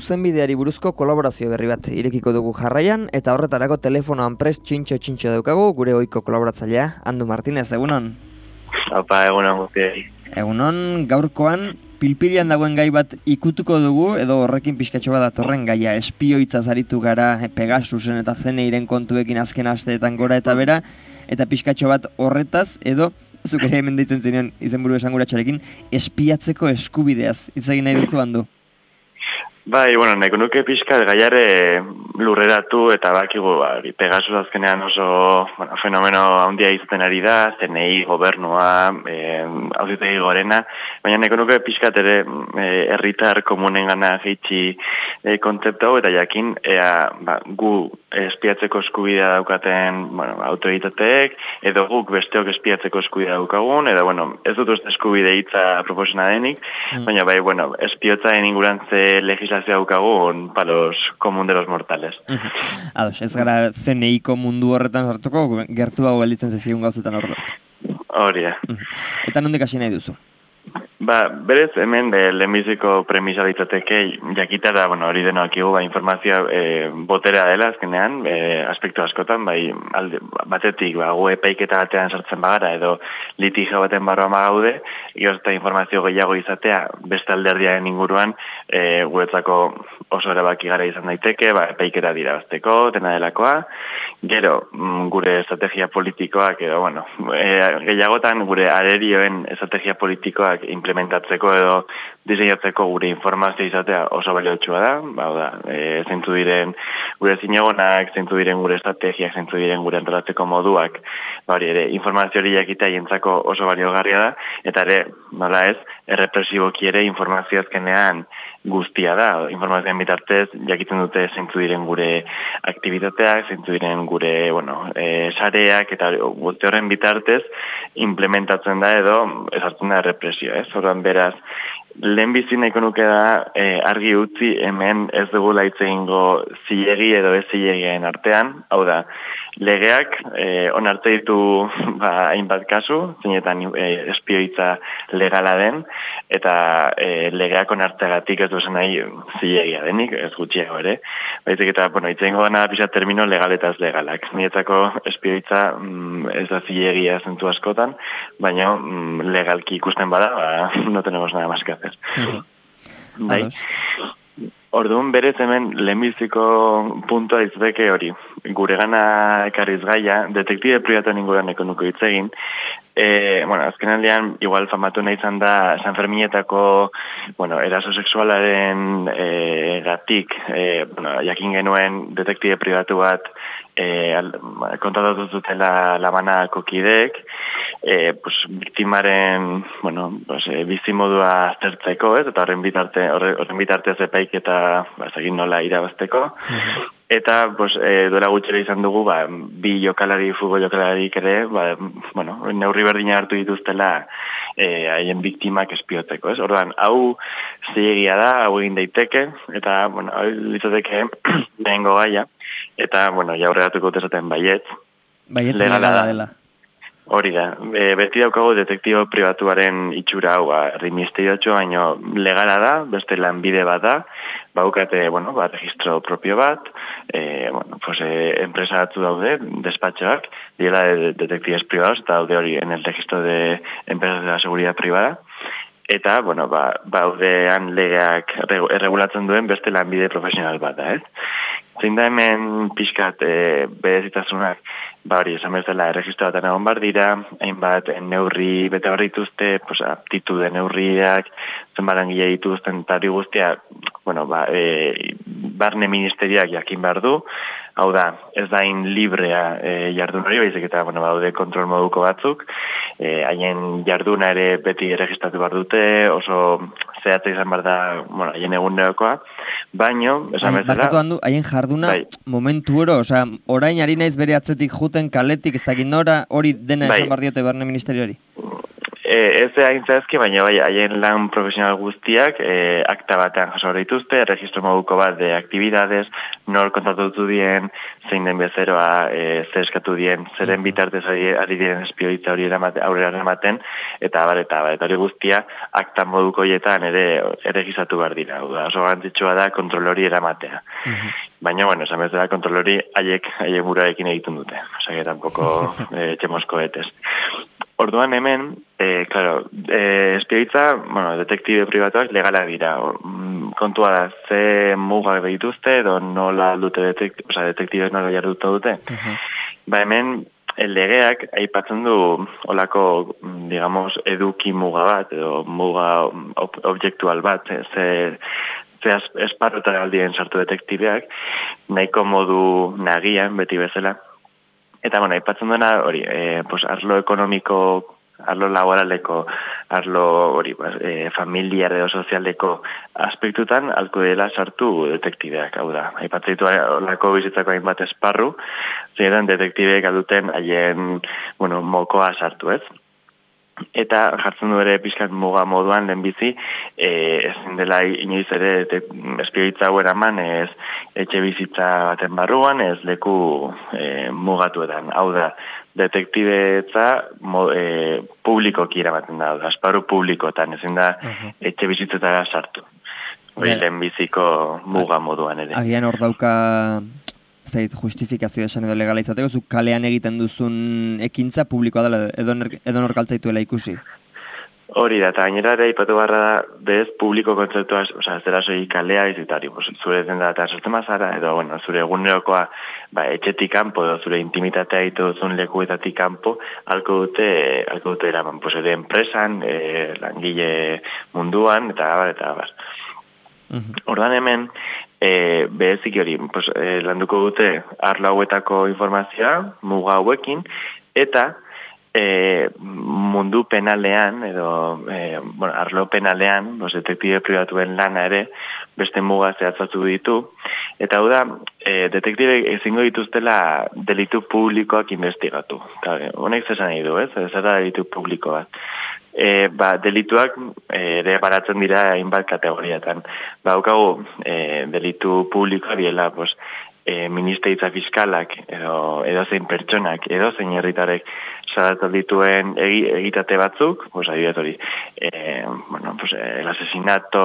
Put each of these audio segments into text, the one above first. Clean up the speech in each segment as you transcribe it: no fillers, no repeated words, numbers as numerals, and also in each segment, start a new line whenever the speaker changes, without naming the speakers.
zuzenbideari buruzko kolaborazio berri bat irekiko dugu jarraian, eta horretarako telefonoan prest txintxo daukagu, gure ohiko kolaboratzailea, Andu Martinez, egunon?
Opa, egunon guztiei.
Egunon, gaurkoan pilpilian dagoen gai bat ikutuko dugu, edo horrekin pixkatxo bat datorren gaia, espioitzaz aritu gara Pegasusen eta CNIren kontuekin azken asteetan gora eta bera, eta pixkatxo bat horretaz, edo zuk ere hemen deitzen zinean izenburu esanguratxarekin, espiatzeko eskubideaz, hitz egin nahi duzu, Andu?
Bai, bueno, nahiko nuke pixkat gaiare lurreratu eta bakigu, Pegasus azkenean oso fenomeno handia izaten ari da, CNI, gobernua, auzitegi gorena, baina nahiko nuke pixkat ere herritar komunen gana jeitsi kontzeptu hau, eta jakin gu espiatzeko eskubidea daukaten autoritateek, edo guk besteok espiatzeko eskubidea daukagun, edo ez dut uste eskubide hitza proposena denik, baina bai, espiotzaren ingurantze legislazioa daukagun palos komun de los mortales.
Ados, ez gara CNIko mundu horretan sartuko, gertu hau gelditzen zezigun gauzetan horretan.
Hori da.
Eta nondik hasi nahi duzu?
Berez hemen lehenbiziko premisa ditzateke jakitara, hori denoakigu, informazioa botera dela azkenean, aspektu askotan, batetik, gu epaiketa batean sartzen bagara, edo litigio baten barroan bagaude, eta informazio gehiago izatea, beste alderdiaren inguruan, guretzako oso erabaki gara izan daiteke, epaiketa dirabazteko, dena delakoa, gero, gure estrategia politikoak, edo, gehiagotan gure arerioen estrategia politikoak implementatzeko edo diseinatzeko gure informazio izatea oso baliotsua da, zeintzu diren gure zinegonak, zeintzu diren gure estrategiak, zeintzu diren gure antolatzeko moduak, hori ere, informazio hori jakitea jentzako oso baliogarria da, eta ere, nola ez, errepresiboki ere informazio azkenean guztia da, informazioan bitartez jakiten dute zeintzu diren gure aktivitateak, zeintzu diren gure, sareak, eta guzti horren bitartez implementatzen da edo ezartzen da errepresio, ez? Orduan beraz, lehenbizi nahiko nuke da argi utzi hemen ez dugula hitz egingo zilegi edo ez zilegien artean, hau da, legeak onarte ditu hainbat kasu, zeinetan espioitza legala den, eta legeak onarteagatik ez duzen nahi zilegia denik, ez gutxiago ere. Baizik eta, hitz egingo gana pixat termino legal eta ez legalak. Niretzako espioitza ez da zilegia zentu askotan, baina legalki ikusten bada, no tenemos nada más que hacer. Bai. Orduan berez hemen lehenbiziko puntua izateke hori. Gure gana ekarriz gaia, detektibe pribatuan inguruan ekonuko hitz egin. Azken aldean, igual famatu nahi izan da San Ferminetako eraso sexualaren gatik, jakin genuen detektibe pribatu bat kontatu zutela labanako kideek, biktimaren bizimodua aztertzeko, eta horren bitartez epaiketa egin nola irabazteko. Eta duela gutxera izan dugu bi futbol jokalarik ere neurri berdina hartu dituztela haien biktimak espiotzeko. Orduan, hau zilegia da, hau egin daiteke, eta hau litzateke lehengo gaia, eta jaurregatuko esaten baietz.
Baietz legala dela.
Hori da, beti daukagu detektibo pribatuaren itxura hau, herri misteriotxo, baina legala da, beste lanbide bat da, baukate, registro propio bat, enpresa batzu daude, despatxoak, diela detektibes privados, eta daude hori en el registro de empresas de la seguridad privada, eta, baudean legeak erregulatzen duen beste lanbide profesional bat da, Zein da hemen pixkat berezitasunak, hori, esan bezala, erregistro batean egon bar dira, hainbat neurri bete behar dituzte, aptitude neurriak, zenbarangile dituzten, eta hori guztia, barne ministeriak jakin behar du, hau da, ez dain librea jardun hori, baizik eta, baude kontrol moduko batzuk, haien jarduna ere beti erregistratu behar dute, oso zehatza izan behar da, haien egunerokoa, baino, esan bezala...
Haien jarduna momentu oro, orain ari naiz bere atzetik juten kaletik, ez dakit nora, hori dena esan behar diote barne ministerioari?
Ez hain zehazki, baina bai, haien lan profesional guztiak akta batean jaso dituzte, registro moduko bat de aktibidades, nor kontatutu dien, zein den bezeroa, zer eskatu dien, zeren bitartez ari diren espioitza hori aurrera eramaten, eta hori guztia akta moduko hietan ere erregistratu behar dira. Oso garrantzitsua da kontrol hori eramatea. Baina, bueno, esan bezala kontrol hori haiek burarekin egiten dute. Osa, que tampoco txemosko betez. Orduan hemen, claro, espioitza, bueno, detektibe pribatuak legalak dira. Kontua da, ze mugak dituzte, edo nola dute detektibez nola jarduta dute. Ba hemen, legeak aipatzen du olako, digamos, eduki muga bat, edo muga objektual bat, ze esparrota aldien sartu detektibeak, nahiko modu nagian, beti bezala. Eta, bueno, aipatzen duena hori, arlo ekonomiko, arlo laboraleko, arlo hori, familiar edo sozialeko aspektutan, alko dela sartu detektibeak, hau da. Aipatzen ditu olako bizitzako hainbat esparru, zeetan detektibeak aduten haien, bueno, mokoa sartu, ez? Eta jartzen du ere pixkat muga moduan lehenbizi, ezin dela inoiz ere espioitza hau eraman, ez etxe bizitza baten barruan, ez leku mugatuetan. Hau da, detektibetza publikoki eramaten da, esparru publikotan, ezin da etxe bizitzetara sartu. Hori lehenbiziko muga moduan ere.
Agian hor dauka justifikazioa esan edo legala izateko, zu kalean egiten duzun ekintza publikoa dela, edo nor galtzaituela ikusi?
Hori da, eta gainera ere ipatu barra da, bez publiko kontzeptua, zera soi kalea izitari, zure denda eta sortzen mazara, edo, bueno, zure egunerokoa etxetik kanpo, edo zure intimitatea ditu duzun lekuetatik kanpo, alko dute eraman, ere enpresan, langile munduan, eta abar. Ordan hemen, behezik hori, landuko dute arlo hauetako informazioa, muga hauekin, eta mundu penalean, edo arlo penalean, detektibe pribatuen lana ere, beste muga zehatzatu ditu, eta hau da, detektibe ezingo dituztela delitu publikoak investigatu. Honek zesan nahi du, ez? Ez da delitu publiko bat. Delituak ere baratzen dira hainbat kategoriatan. Daukagu delitu publikoa diela, ministeritza fiskalak edo zein pertsonak, edo zein herritarek salatzen dituen egitate batzuk, adibidez hori, el asesinato,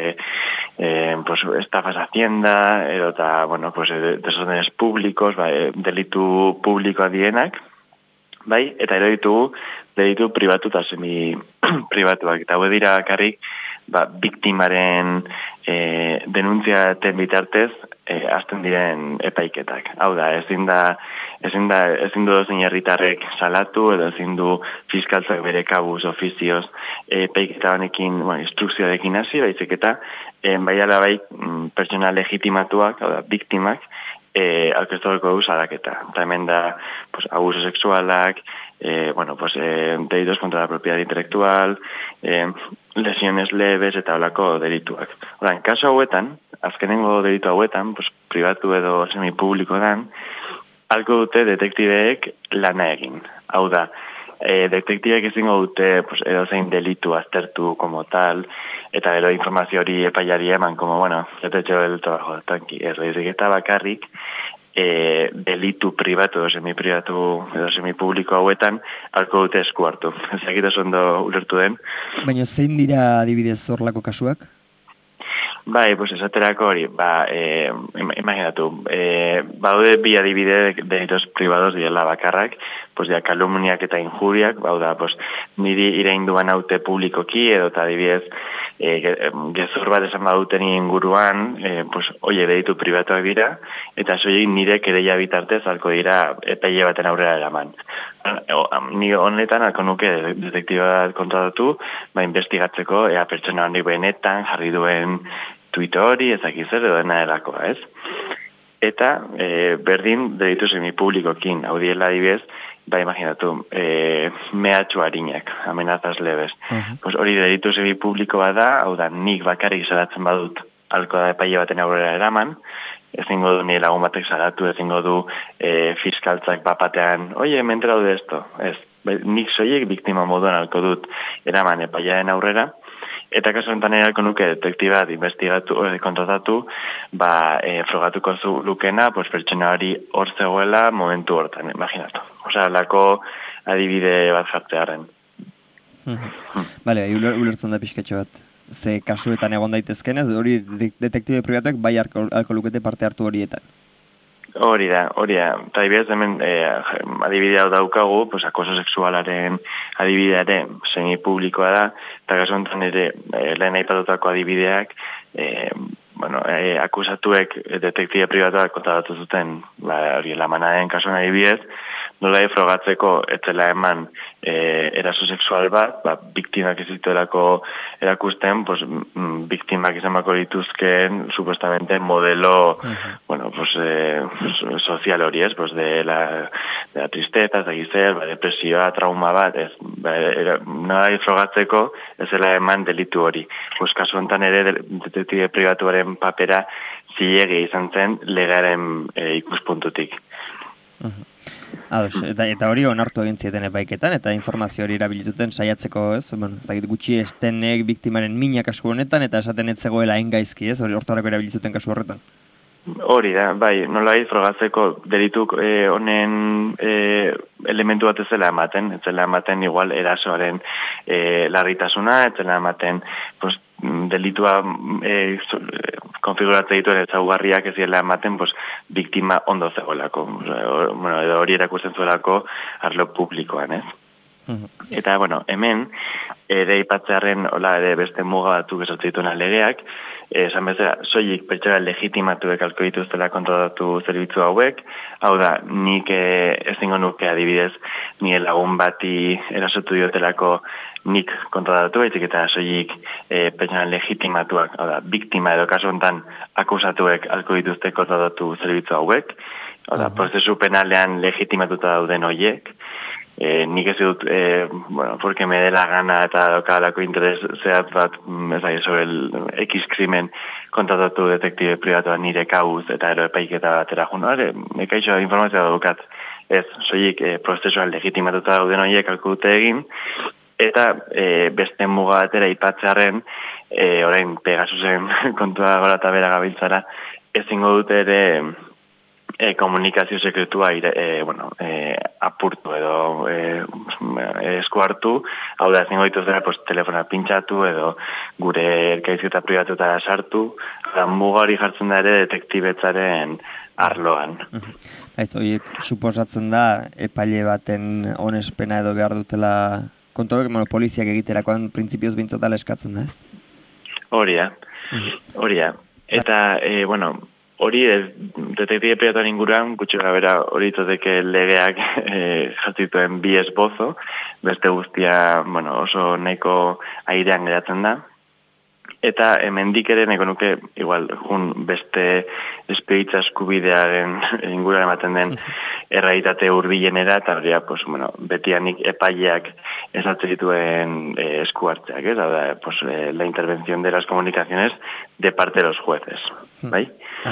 estafas hacienda, edo eta, desórdenes públicos, delitu publikoa dienak, bai, eta ero ditugu delitu pribatu eta semi-pribatuak. Eta hau dira karrik, biktimaren denuntziaten bitartez hasten diren epaiketak. Hau da, ezin du dozein herritarrek salatu, edo ezin du fiskaltzak bere kabuz, ofizioz, epaiketa honekin, instrukzioarekin hasi, baizik eta baiala pertsona legitimatuak, hau da, biktimak, aurkeztuko du salaketa. Eta hemen da, abuso sexualak, delitos contra la propiedad intelectual, lesiones leves eta holako delituak. Horan, kaso hauetan, azkenengo delitu hauetan, pribatu edo semipubliko dan, alko dute detektibeek lana egin. Hau da, detektibeek ezingo dute edo zein delitu aztertu como tal, eta gero informazio hori epaiari eman, como, ya te he hecho el trabajo, tranqui, eta bakarrik, delitu pribatu edo semipribatu edo semipubliko hauetan alko dute esku hartu. Ezagita ondo ulertu den.
Baina zein dira adibidez horlako kasuak?
Bai, esaterako hori, imaginatu, baude bi adibide delitos privados direla bakarrak, kalumniak eta injuriak, niri irainduan haute publikoki, edo eta adibidez, gezur bat esan baduten inguruan, oie delitu pribatuak dira, eta soilik nire kereia bitartez alko dira epeile baten aurrera eraman. Ni honetan alko nuke detektiba kontratatu, investigatzeko, ea pertsona honik benetan jarri duen tuito hori, ezakizer edo dena delakoa, ez? Eta berdin delitu semipublikokin, hau diela adibidez, imaginatu, mehatxu harinak, amenazas lebes. Hori delitu semipublikoa da, hau da, nik bakarrik salatzen badut alko da epaile baten aurrera eraman, ezingo du nire lagun batek salatu, ezingo du fiskaltzak bapatean, oie, me he enterado de esto, ez. nik soilik biktima moduan alko dut eraman epaiaren aurrera, eta kasu honetan eralko nuke detektibat investigatu, kontratatu, frogatuko lukena, pertsona hori hor zegoela momentu hortan, imaginatu. Osea, lako adibide bat jartzearen.
Bale, ulertzen da pixkatxo bat. Ze kasuetan egon daitezken ez, hori detektibe pribatuak bai alko lukete parte hartu horietan.
Hori da. Eta adibidez hemen adibidea daukagu, acoso sexualaren adibideare semi-publikoa da, eta kasu honetan ere lehen aipatutako adibideak, akusatuek detektibe pribatuak kontatu zuten, hori lamanaren kasuan adibidez, nola frogatzeko etzela eman eraso sexual bat, biktimak ez dituelako erakusten, biktimak izanbako dituzken, supuestamente, modelo, sozial hori ez, de la tristeza, depresioa, trauma bat, ez, nola frogatzeko etzela eman delitu hori. Kasu honetan ere detektibe pribatuaren papera zilegi izan zen legaren ikuspuntutik.
Eta hori onartu egin zieten epaiketan, eta informazio hori erabilituten saiatzeko, ez? Ez dakit gutxi estenek biktimaren mina kasu honetan, eta esaten ez zegoela engaizki, ez? Hori hortarako erabilituten kasu horretan.
Hori da, bai, nolabait frogatzeko delituk honen elementu bat ez zela ematen igual erasoaren larritasuna, ez zela ematen delitua konfiguratze dituen ezaugarriak ez dela ematen biktima ondo zegoelako. Edo hori erakusten zuelako arlo publikoan, ez? Eta, hemen, ere ipatzearen, ere beste muga batzuk esatzen dituen legeak, esan bezala, soilik pertsona legitimatuek alko dituztela kontratatu zerbitzu hauek, hau da, nik ezingo nuke adibidez, nire lagun bati erasotu diotelako nik kontratatu, baizik eta soilik pertsona legitimatuak, hau da, biktima edo kasu honetan akusatuek alko dituzte kontratatu zerbitzu hauek, hau da, prozesu penalean legitimatuta dauden horiek, nik ez dut, porque me dé la gana eta dokalako interes zehat bat, sobre el X krimen kontratatu detektibe pribatuan nire kauz eta ero epaiketa batera jun. Ekaixo informazioa daukat, ez, soilik prozesuan legitimatuta dauden horiek alko dute egin, eta beste muga batera ipatzearen, orain Pegasusen kontua gora eta bera gabiltzara, ezingo dute ere komunikazio sekretua apurtu edo esku hartu, hau da ezingo dituzera telefona pintxatu edo gure elkaizketa pribatuta sartu, muga hori jartzen da ere detektibetzaren arloan.
Horiek suposatzen da epaile baten onespena edo behar dutela kontuak, poliziak egiterakoan printzipioz bintzatala eskatzen da, ez?
Hori da. Eta, hori detektibe pribatuan inguruan, gutxi gabera hori izateke legeak jatzituen bi esbozo, beste guztia oso nahiko airean geratzen da. Eta hemendik ere nahiko nuke, igual, beste espioitza eskubidearen inguruan ematen den errealitate hurbilenera, eta hori, betianik epaileak esatzen dituen esku hartzeak, ez? La intervención de las comunicaciones de parte de los jueces, bai?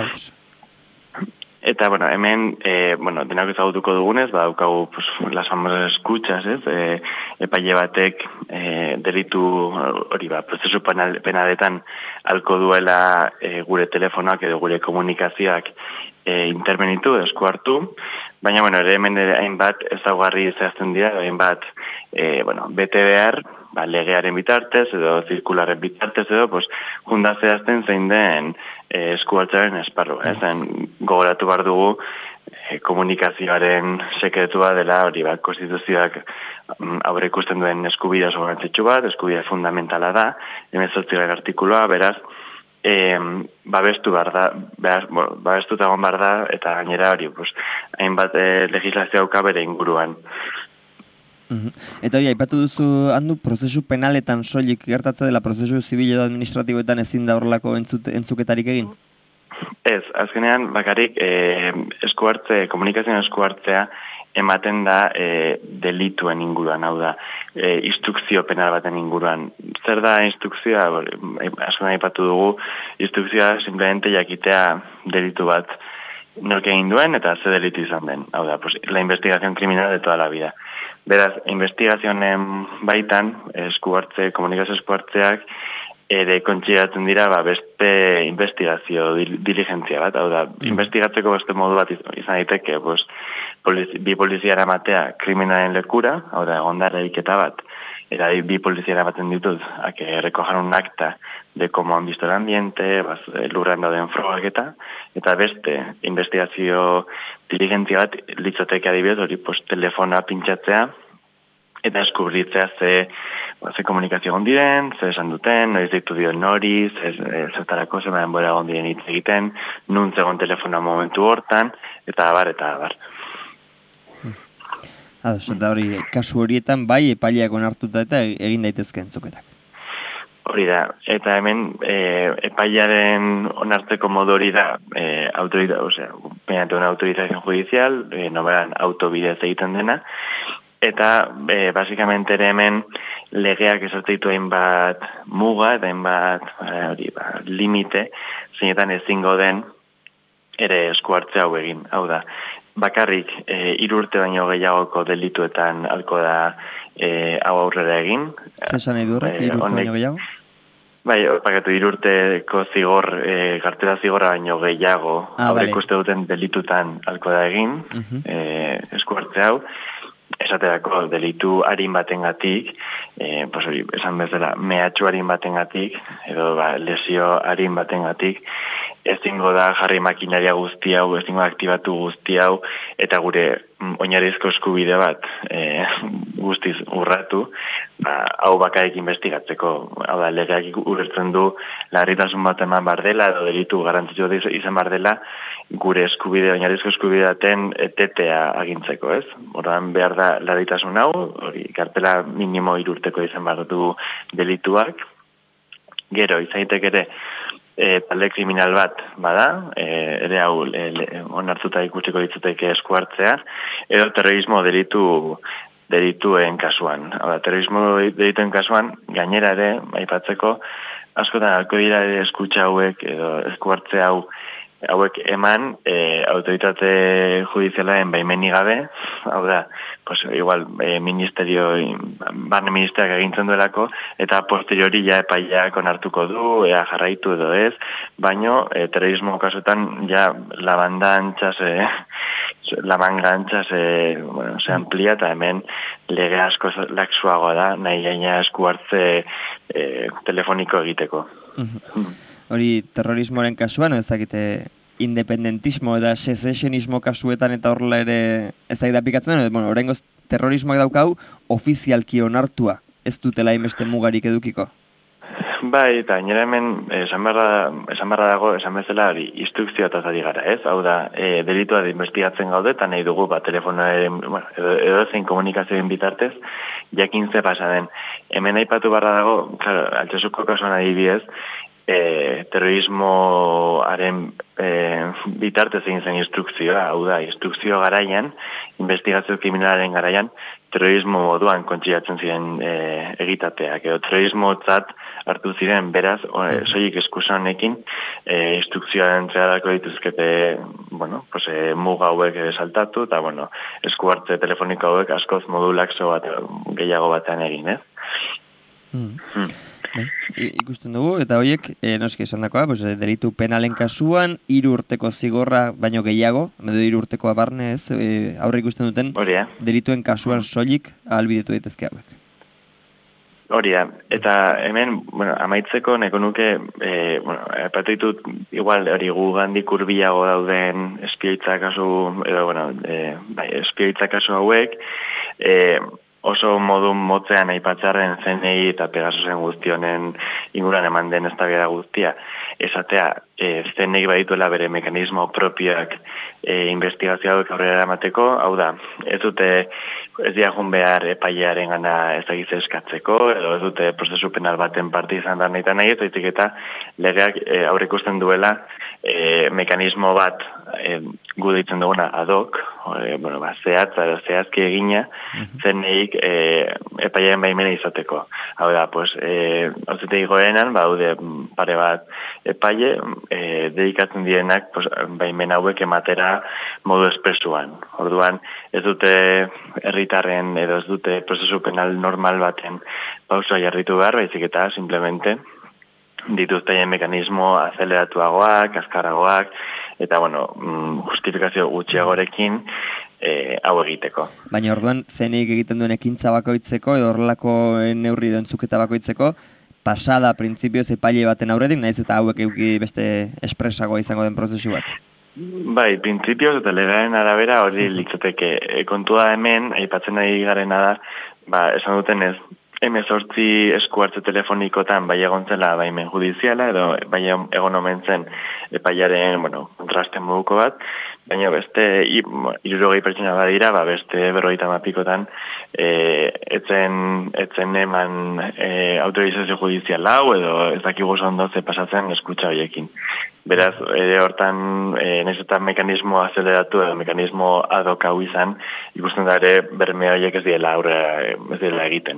Eta, hemen, denak ezagutuko dugunez, daukagu las famosas escuchas, ez? Epaile batek delitu hori prozesu penaletan alko duela gure telefonoak edo gure komunikazioak intervenitu, esku hartu, baina, ere hemen hainbat ezaugarri zehazten dira, hainbat, bete behar, legearen bitartez edo zirkularen bitartez edo, junda zehazten zein den esku hartzaren esparru. Gogoratu behar dugu komunikazioaren sekretua dela hori konstituzioak aurre ikusten duen eskubidea oso garrantzitsu bat, eskubidea fundamentala da, 18. artikulua, beraz, babestu egon behar da, eta gainera hori, hainbat legislazio hauka bere inguruan.
Eta hori, aipatu duzu handu prozesu penaletan soilik gertatze dela prozesu zibil edo administratiboetan ezin da horrelako entzuketarik egin?
Ez, azkenean bakarrik komunikazioan esku hartzea ematen da delituen inguruan, hau da, instrukzio penal baten inguruan. Zer da instrukzioa? Azkenean aipatu dugu, instrukzioa simplemente jakitea delitu bat nork egin duen eta ze delitu izan den. Hau da, pues, la investigación criminal de toda la vida. Beraz, investigazioen baitan, komunikazio eskuartzeak, ere kontxiratzen dira beste investigazio diligentzia bat, hau da, investigatzeko beste modu bat izan daiteke, pues, bi poliziara matea kriminalen lekura, hau da, egonda eragiketa bat, eta bi poliziara baten ditut, a que recojan un acta de cómo han visto el ambiente, lurran dauden frogak eta beste investigazio diligentzia bat litzateke adibidez, hori pues, telefona pintxatzea, eta eskubritzea ze komunikazio gondiren, ze esan duten, noiz deitu dio nori, zertarako zema denbora gondiren hitz egiten, nun zegoen telefona momentu hortan, eta abar, eta abar.
Eta hori, kasu horietan bai epaileak onartuta eta egin daitezkeen zoketak.
Hori da, eta hemen epailearen onartzeko modu hori da mediante una autorización judicial, noberan autobidez egiten dena, eta basikamente ere hemen legeak esarteitu hainbat muga eta hainbat limite, zeinetan ezingo den ere esku hartze hau egin. Hau da, bakarrik 3 urte baino gehiagoko delituetan halko da hau aurrera egin.
Zesan nahi du horrek, 3 urte baino gehiago?
Bai, pakatu 3 urteko zigor, kartela zigorra baino gehiago, aurreko uste duten delitutan halko da egin, esku hartze hau. Esaterako delitu harin batengatik, esan bezala, mehatxu harin batengatik, edo lesio harin batengatik, ezingo da jarri makinaria guzti hau, ezingo aktibatu guzti hau, eta gure oinarrizko eskubide bat guztiz urratu, hau bakarik investigatzeko. Hau da, legeak ulertzen du larritasun bat eman bardela, edo delitu garantzitzu izan bardela, gure eskubide, oinarrizko eskubide daten etetea agintzeko, ez? Ordan behar da larritasun hau, hori kartela minimo 3 urteko izan bardu delituak. Gero, izaitek ere, talde kriminal bat bada, ere hau onartuta ikusteko ditzuteke esku hartzea, edo terrorismo delituen kasuan. Terrorismo delituen kasuan, gainera ere, aipatzeko, askotan alko dira ere eskutsa hauek, edo esku hartze hauek eman autoritate judizialaren baimeni gabe, hau da, pues, igual, barne ministeriak egintzen duelako, eta posteriori ja epaileak onartuko du, ea jarraitu edo ez, baino, terrorismo kasuetan, ja, la manga antza se amplia, eta hemen lege asko laxuagoa da, nahi gaina esku hartze telefoniko egiteko.
Hori terrorismoaren kasuan, ezakite independentismo eta secessionismo kasuetan eta horrela ere ezakite aplikatzen den, oraingoz terrorismoak daukau ofizialki onartua, ez dutela hainbeste mugarik edukiko.
Bai, eta gainera hemen esan barra dago, esan bezala instrukzioa ari gara, ez? Hau da, delitua investigatzen gaude, eta nahi dugu, telefonoaren, edo zein komunikazioen bitartez, jakin ze pasa den. Hemen aipatu barra dago, claro, Altsasuko kasuan adibidez, terrorismoaren bitartez egin zen instrukzioa, hau da, instrukzio garaian, investigazio kriminalaren garaian, terrorismo moduan kontxiatzen ziren egitateak, edo terrorismotzat hartu ziren, beraz, soilik eskusa honekin, instrukzioaren entregako dituzkete, muga hauek saltatu, eta, esku hartze telefoniko hauek askoz modu laxo bat, gehiago batean egin, ez?
Ikusten dugu, eta horiek, noski esan dakoa, delitu penalen kasuan, 3 urteko zigorra baino gehiago, 3 urtekoa barne ez, aurre ikusten duten, delituen kasuan soilik ahalbidetu daitezke hauek.
Hori da, eta hemen, amaitzeko neko nuke, epatu ditut, igual, hori gu gandik urbilago dauden espioitza kasu, edo, espioitza kasu hauek, oso modu motzean aipatzarren zenei eta Pegasusen guztionen inguran eman den eztabaida guztia. Esatea, zenek badituela bere mekanismo propioak investigazio hauek aurrera eramateko, hau da, ez diagun behar epailearen gana ezagiz eskatzeko, edo ez dute prozesu penal baten parte izan da nahi ez, eta legeak aurre ikusten duela mekanismo bat gu deitzen duguna ad hoc, bueno, zehazki egina, zeneik epaiaren baimena izateko. Hau da, pues, auzitegi gorenan, haude pare bat epaile, dedikatzen direnak pues, baimen hauek ematera modu espresuan. Orduan, ez dute herritarren edo ez dute prozesu penal normal baten pausoa jarritu behar, baizik eta simplemente dituzteien mekanismo azeleratuagoak, azkarragoak, eta, bueno, justifikazio gutxiagorekin hau egiteko.
Baina orduan, zeneik egiten duen ekintza bakoitzeko, edo horrelako neurri edo entzuketa bakoitzeko, pasada printzipioz epaile baten aurretik, naiz eta hauek euki beste espresagoa izango den prozesu bat?
Bai, printzipioz eta legaren arabera hori litzateke. Kontua hemen, aipatzen ari garena da, esan duten ez, M8 esku hartze telefonikotan bai egontzela baimen judiziala edo bai egon omen zen epaiaren, bueno, kontraste moduko bat, baina beste 60 pertsona badira, beste 50 pikotan etzen eman autorizazio judizial hau edo ez dakigu ondo ze pasatzen eskutsa horiekin. Beraz, ere hortan, nahiz eta mekanismo azeleratu edo mekanismo ad hoc hau izan, ikusten da ere berme horiek ez diela egiten.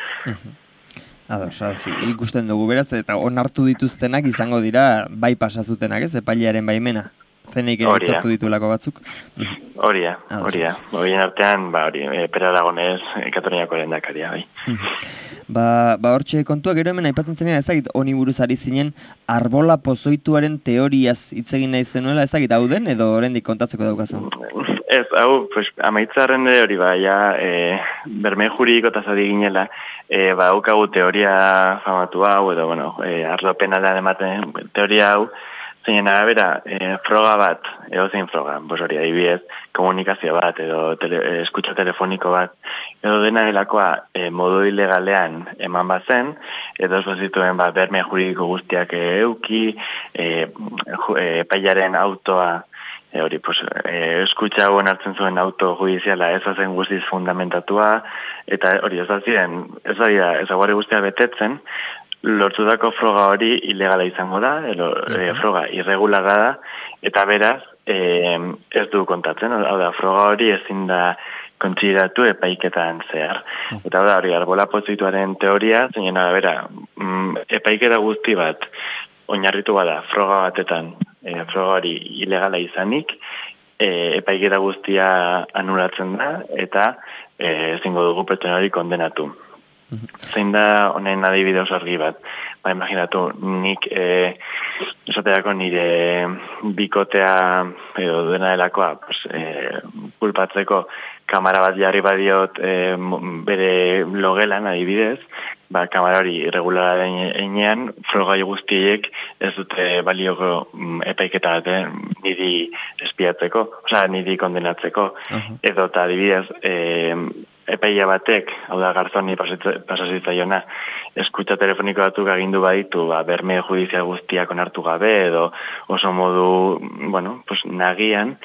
Ados, ikusten dugu beraz, eta onartu dituztenak izango dira bai pasazutenak, ez, epailearen baimena? Zeneik aitortu ditulako batzuk?
Horia. Horien artean, Pere Aragonez, Kataluniako lehendakaria, bai.
Hortxe kontua, gero hemen aipatzen zenean, ezagit honi buruz ari zinen, arbola pozoituaren teoriaz hitz egin nahi zenuela, ezagit hau den, edo oraindik kontatzeko daukazu?
Ez, hau, amaitzaren ere hori berme juridiko tazadi ginela, haukagu teoria famatu hau, edo, bueno, arlo penalean ematen teoria hau, zeinen arabera, froga bat, edo zein froga, hori adibidez, komunikazio bat, edo eskutsa telefoniko bat, edo dena delakoa modu ilegalean eman bazen, edo zituen berme juridiko guztiak euki, epaiaren autoa, hori, eskutsa hauen hartzen zuen auto judiziala ez zen guztiz fundamentatua, eta hori ez aguare guztia betetzen, lortutako froga hori ilegala izango da, froga irregularra da, eta beraz ez du kontatzen, hau da, froga hori ezin da kontsideratu epaiketan zehar. Eta hori, arbola pozituaren teoria, zeinen bera, epaiketa guzti bat oinarritu bada froga batetan, froga hori ilegala izanik, epaiketa guztia anulatzen da, eta ezingo dugu pertsona hori kondenatu. Zein da honen adibide oso argi bat. Imaginatu, nik esaterako nire bikotea edo dena delakoa kulpatzeko kamera bat jarri badiot bere logelan adibidez, kamera hori irregulara einean, frogai guztiek ez dute balioko epaiketa bat niri espiatzeko, niri kondenatzeko, edo eta adibidez epaia batek, hau da Garzoni pasazitzaiona, eskutsa telefoniko batzuk agindu baditu, berme judizial guztiak onartu gabe, edo oso modu, nagian,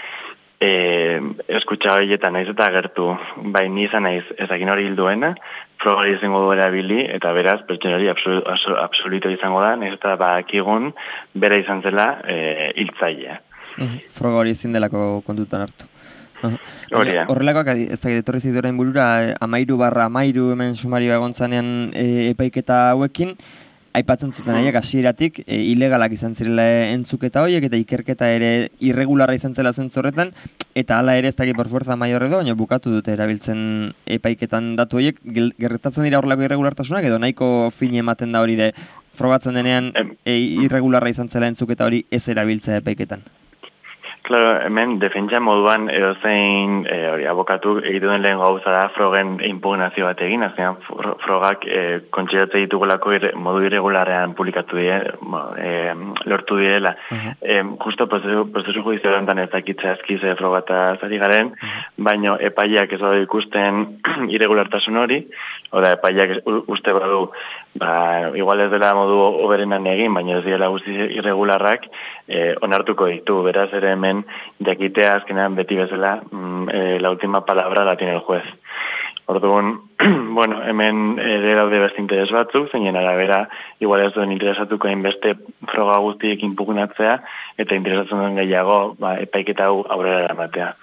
eskutsa horietan naiz eta agertu, bai ni izan naiz ezakin hori hilduena, frogari izango du erabili, eta beraz, pertsona hori absoluto izango da, naiz eta bakigun, bera izan zela hiltzailea.
Froga hori ezin delako kontutan hartu. Horrelakoak, ez da etorri zaitu orain burura, 13/13 hemen sumarioa egontzanean epaiketa hauekin, aipatzen zuten haiek hasieratik ilegalak izan zirela entzuketa horiek, eta ikerketa ere irregularra izan zela zentzorretan, eta hala ere ez dakit por fuerza mayor edo, baina bukatu dute erabiltzen epaiketan datu horiek, gertatzen dira horrelako irregulartasunak, edo nahiko fin ematen da hori de frogatzen denean irregularra izan zela entzuketa hori ez erabiltzea epaiketan.
Claro, hemen defentsa moduan edo zein abokatu egiten den lehen gauza da frogen impugnazio bat egin, azkenan frogak kontsideratzen ditugulako modu irregularean publikatu lortu direla. Justo prozesu judizial honetan ez dakitza ezkize frogata zari garen, baina epaileak ez badu ikusten irregulartasun hori, oda epaileak uste badu, igual ez dela modu oberenan egin, baina ez dira guzti irregularrak onartuko ditu, beraz ere hemen jakitea azkenean beti bezala la última palabra la tiene el juez. Orduan, bueno, hemen ere daude beste interes batzuk, zeinen arabera, igual ez duen interesatuko hainbeste froga guztiek inpugnatzea, eta interesatzen duen gehiago, epaiketa hau aurrera eramatea.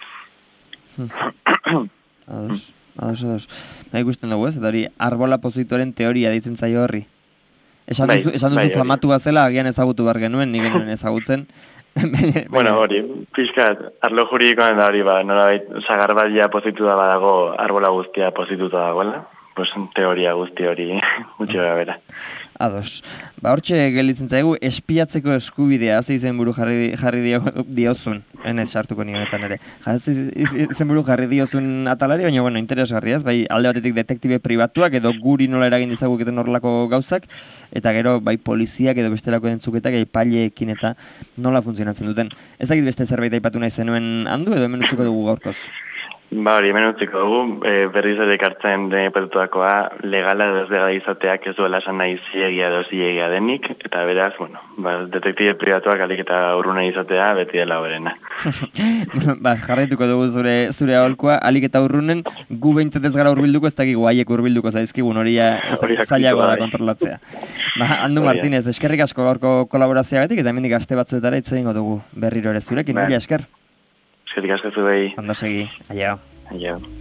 Ados. Ikusten dugu ez, eta hori arbola pozitoren teoria ditzen zaio horri. Esan duzu famatua zela, agian ezagutu behar genuen, nik genuen ezagutzen.
Bueno, hori, pixkat, arlo juridikoan da hori, nolabait, sagarbalia pozitu da badago, arbola guztia pozituta dagoela, pues teoria guzti hori gutxi bera.
Ados. Hortxe gelditzen zaigu, espiatzeko eskubidea, ze izenburu jarri diozun, enez sartuko ni honetan ere. Izenburu jarri diozun atalari, baina, bueno, interesgarriaz, bai alde batetik detektibe pribatuak, edo guri nola eragin dizaguketen horrelako gauzak, eta gero, bai poliziak edo bestelako entzuketak, epaileekin eta nola funtzionatzen duten. Ez dakit beste zerbait aipatu nahi zenuen handu, edo hemen utzuko dugu gaurkoz?
Hori, hemen utziko dugu, berriz ere ekartzen epatutakoa legala desdega izateak ez duela esan nahi ziegia edo ziegia denik, eta beraz, bueno, detektibe pribatuak alik eta urruna izatea beti dela horrena.
Jarraituko dugu zure aholkoa, alik eta urrunen, gu behintzat ez gara urbilduko, ez dakigu haiek urbilduko zaizkigun hori zailagoa da kontrolatzea. Andu Martínez, eskerrik asko gaurko kolaborazioagatik, eta hemendik aste batzuetara hitz egingo dugu berriro ere zurekin, mila esker.
Eskerrik asko zuei.
Ondo segi, aio.
Aio.